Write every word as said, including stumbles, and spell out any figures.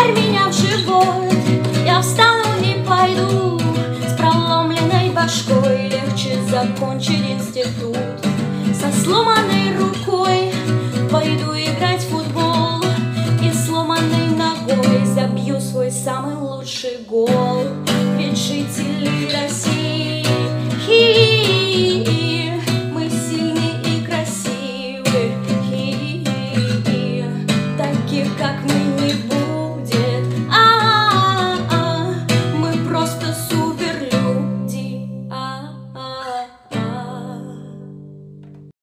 ударь меня в живот, я встану и пойду с проломленной башкой. Легче закончить институт со сломанной рукой. Пойду играть в футбол и сломанной ногой забью свой самый лучший гол.